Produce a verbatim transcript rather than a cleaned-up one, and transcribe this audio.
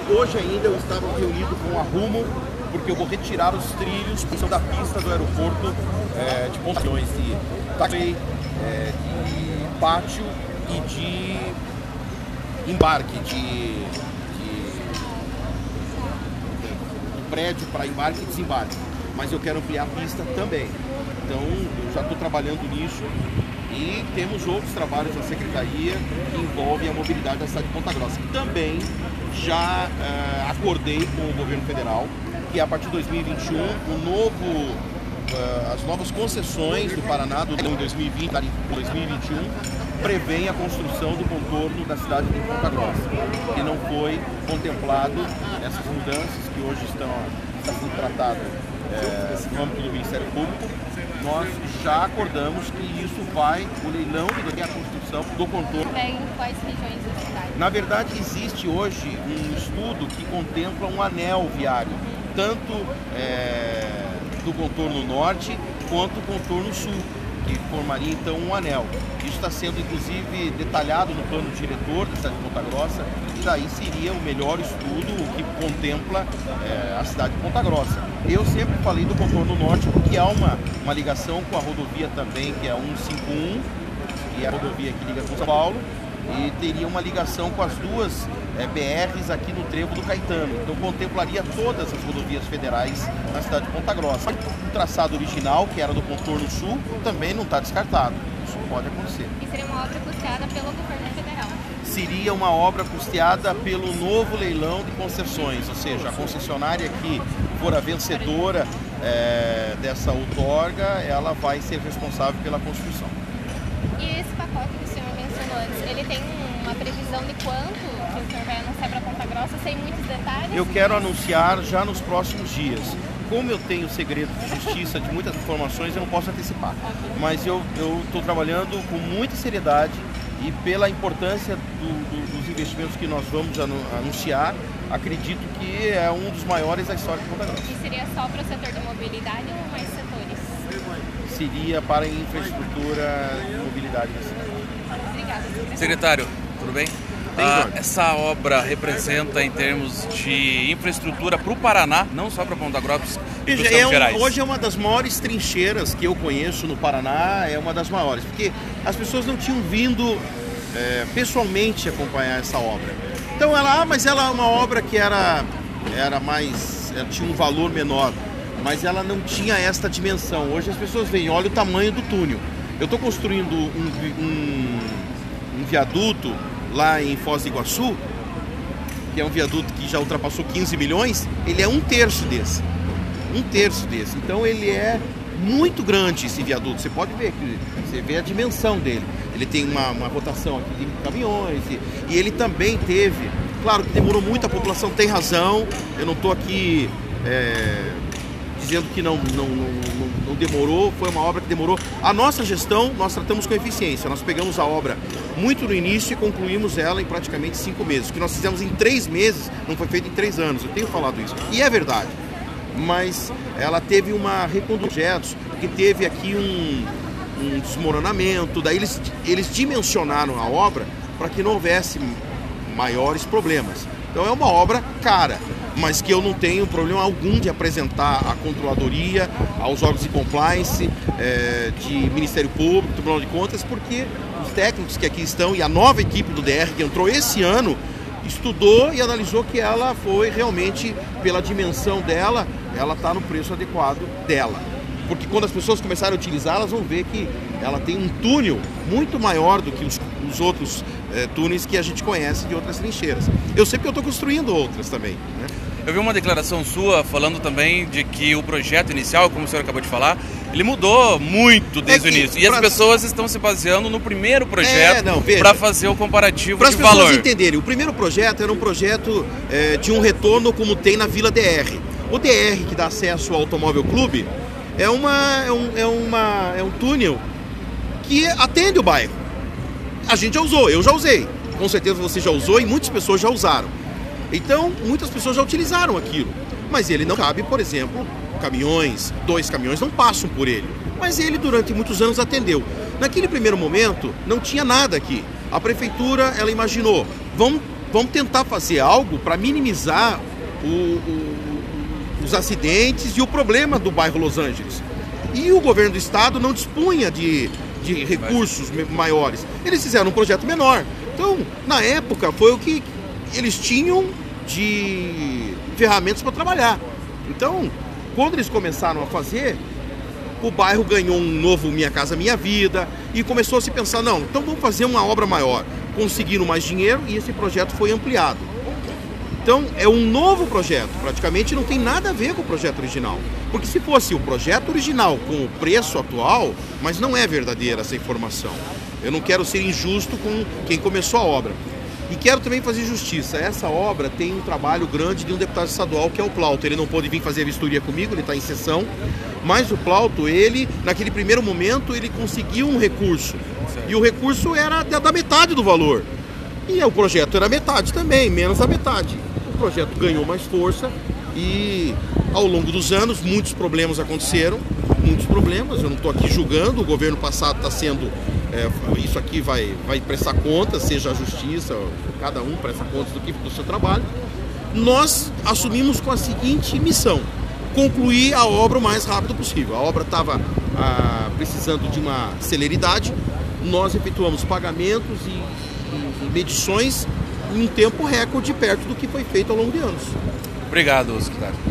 hoje ainda eu estava reunido com a Rumo, porque eu vou retirar os trilhos que são da pista do aeroporto é, de Ponta Grossa, de taxi, é, de pátio e de embarque, de, de, de prédio para embarque e desembarque. Mas eu quero ampliar a pista também. Então eu já estou trabalhando nisso e temos outros trabalhos na Secretaria que envolvem a mobilidade da cidade de Ponta Grossa. Também já uh, acordei com o governo federal que a partir de dois mil e vinte e um o novo, uh, as novas concessões do Paraná do em dois mil e vinte, dois mil e vinte e um prevêem a construção do contorno da cidade de Ponta Grossa, que não foi contemplado nessas mudanças que hoje estão, estão sendo tratadas é, no âmbito do Ministério Público. Nós já acordamos que isso vai, o leilão e a construção do contorno. Em quais regiões da cidade? Na verdade, existe hoje um estudo que contempla um anel viário, tanto é, do contorno norte quanto do contorno sul, que formaria então um anel. Isso está sendo inclusive detalhado no plano diretor da cidade de Ponta Grossa, e daí seria o melhor estudo que contempla é, a cidade de Ponta Grossa. Eu sempre falei do contorno norte porque há uma, uma ligação com a rodovia também, que é a cento e cinquenta e um, que é a rodovia que liga com São Paulo, e teria uma ligação com as duas é, B Rs aqui no Trevo do Caetano. Então contemplaria todas as rodovias federais na cidade de Ponta Grossa. O traçado original, que era do contorno sul, também não está descartado. Isso pode acontecer. E seria uma obra custeada pelo governo federal? Seria uma obra custeada pelo novo leilão de concessões, ou seja, a concessionária que for a vencedora é, dessa outorga, ela vai ser responsável pela construção. E esse pacote que o senhor mencionou antes, ele tem uma previsão de quanto que o senhor vai anunciar para Ponta Grossa, sem muitos detalhes? Eu quero anunciar já nos próximos dias. Como eu tenho segredo de justiça de muitas informações, eu não posso antecipar. Okay. Mas eu estou trabalhando com muita seriedade e pela importância do, do, dos investimentos que nós vamos anunciar, acredito que é um dos maiores da história de Ponta Grossa. E seria só para o setor de mobilidade ou mais setores? Seria para a infraestrutura e mobilidade da cidade. Obrigada. Secretário, tudo bem? Ah, essa obra representa em termos de infraestrutura para o Paraná, não só para Ponta Grossa, Veja, é um, hoje é uma das maiores trincheiras que eu conheço no Paraná, é uma das maiores, porque as pessoas não tinham vindo é, pessoalmente acompanhar essa obra. Então ela, ah, mas ela é uma obra que era, era mais, ela tinha um valor menor, mas ela não tinha esta dimensão. Hoje as pessoas veem, olha o tamanho do túnel. Eu estou construindo um, um, um viaduto lá em Foz do Iguaçu, que é um viaduto que já ultrapassou quinze milhões, ele é um terço desse. Um terço desse. Então ele é muito grande esse viaduto. Você pode ver aqui, você vê a dimensão dele. Ele tem uma, uma rotação aqui de caminhões e, e ele também teve, claro que demorou muito, a população tem razão, eu não estou aqui é, dizendo que não, não, não, não, não demorou, foi uma obra que demorou. A nossa gestão, nós tratamos com eficiência, nós pegamos a obra muito no início e concluímos ela em praticamente cinco meses. O que nós fizemos em três meses não foi feito em três anos, eu tenho falado isso, e é verdade. Mas ela teve uma recondução, porque teve aqui um, um desmoronamento, daí eles, eles dimensionaram a obra para que não houvesse maiores problemas. Então é uma obra cara, mas que eu não tenho problema algum de apresentar à controladoria, aos órgãos de compliance, é, de Ministério Público, Tribunal de Contas, porque os técnicos que aqui estão e a nova equipe do D R que entrou esse ano estudou e analisou que ela foi realmente, pela dimensão dela, ela está no preço adequado dela. Porque quando as pessoas começarem a utilizar, elas vão ver que ela tem um túnel muito maior do que os, os outros é, túneis que a gente conhece de outras trincheiras. Eu sei que eu estou construindo outras também, né? Eu vi uma declaração sua falando também de que o projeto inicial, como o senhor acabou de falar, ele mudou muito desde é que, o início. E pra... as pessoas estão se baseando no primeiro projeto é, para fazer o comparativo pra de valor. Para as pessoas entenderem, o primeiro projeto era um projeto é, de um retorno como tem na Vila D R. O D R, que dá acesso ao Automóvel Clube, é, uma, é, um, é, uma, é um túnel que atende o bairro. A gente já usou, eu já usei. Com certeza você já usou e muitas pessoas já usaram. Então, muitas pessoas já utilizaram aquilo. Mas ele não cabe, por exemplo, caminhões, dois caminhões não passam por ele. Mas ele, durante muitos anos, atendeu. Naquele primeiro momento, não tinha nada aqui. A prefeitura, ela imaginou, vamos vamos tentar fazer algo para minimizar o, o, os acidentes e o problema do bairro Los Angeles. E o governo do estado não dispunha de, de recursos maiores. Eles fizeram um projeto menor. Então, na época, foi o que eles tinham de ferramentas para trabalhar. Então, quando eles começaram a fazer, o bairro ganhou um novo Minha Casa Minha Vida e começou a se pensar, não, então vamos fazer uma obra maior. Conseguiram mais dinheiro e esse projeto foi ampliado. Então, é um novo projeto, praticamente não tem nada a ver com o projeto original. Porque se fosse o projeto original com o preço atual, mas não é verdadeira essa informação. Eu não quero ser injusto com quem começou a obra. E quero também fazer justiça. Essa obra tem um trabalho grande de um deputado estadual, que é o Plauto. Ele não pôde vir fazer a vistoria comigo, ele está em sessão. Mas o Plauto, ele, naquele primeiro momento, ele conseguiu um recurso. E o recurso era da metade do valor. E o projeto era metade também, menos a metade. O projeto ganhou mais força e, ao longo dos anos, muitos problemas aconteceram. Muitos problemas, eu não estou aqui julgando, o governo passado está sendo... É, isso aqui vai, vai prestar contas, seja a justiça, cada um presta contas do, que, do seu trabalho. Nós assumimos com a seguinte missão: concluir a obra o mais rápido possível. A obra estava ah, precisando de uma celeridade, nós efetuamos pagamentos e, e, e medições em um tempo recorde perto do que foi feito ao longo de anos. Obrigado, secretário.